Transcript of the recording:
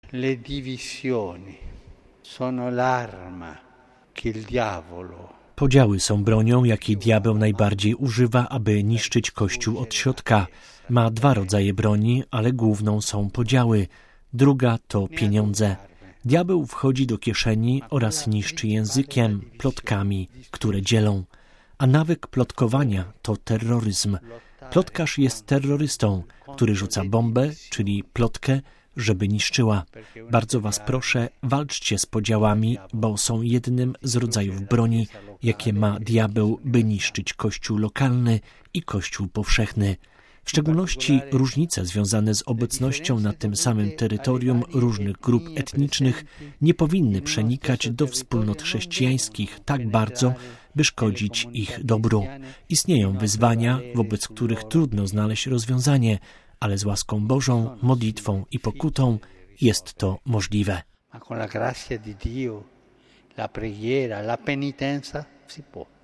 Le divisioni sono l'arma che il diavolo. Podziały są bronią, jakiej diabeł najbardziej używa, aby niszczyć Kościół od środka. Ma 2 rodzaje broni, ale główną są podziały. Druga to pieniądze. Diabeł wchodzi do kieszeni oraz niszczy językiem, plotkami, które dzielą. A nawyk plotkowania to terroryzm. Plotkarz jest terrorystą, który rzuca bombę, czyli plotkę, żeby niszczyła. Bardzo was proszę, walczcie z podziałami, bo są jednym z rodzajów broni, jakie ma diabeł, by niszczyć Kościół lokalny i Kościół powszechny. W szczególności różnice związane z obecnością na tym samym terytorium różnych grup etnicznych nie powinny przenikać do wspólnot chrześcijańskich tak bardzo, by szkodzić ich dobru. Istnieją wyzwania, wobec których trudno znaleźć rozwiązanie, ale z łaską Bożą, modlitwą i pokutą jest to możliwe. Ma con la grazia di Dio, la preghiera, la penitenza si può.